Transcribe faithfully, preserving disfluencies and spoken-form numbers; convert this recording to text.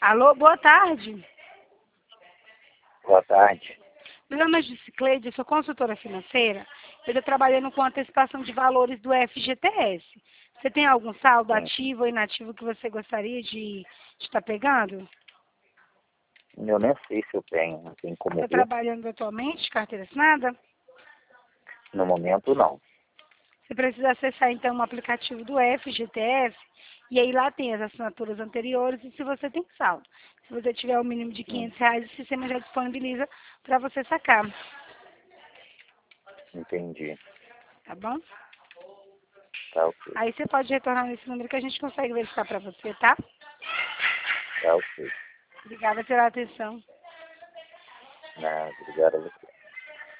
Alô, boa tarde. Boa tarde. Meu nome é Gisicleide, eu sou consultora financeira. Eu estou trabalhando com antecipação de valores do F G T S. Você tem algum saldo Sim. ativo ou inativo que você gostaria de estar pegando? Eu nem sei se eu tenho, não tenho como Está ver. trabalhando atualmente, carteira assinada? No momento, não. Você precisa acessar então o aplicativo do F G T S e aí lá tem as assinaturas anteriores e se você tem saldo. Se você tiver o mínimo de Hum, quinhentos reais, o sistema já disponibiliza para você sacar, entendi. tá bom? Tá ok. Aí você pode retornar nesse número que a gente consegue verificar para você, tá? Tá ok. Obrigada pela atenção. Né, obrigado a você.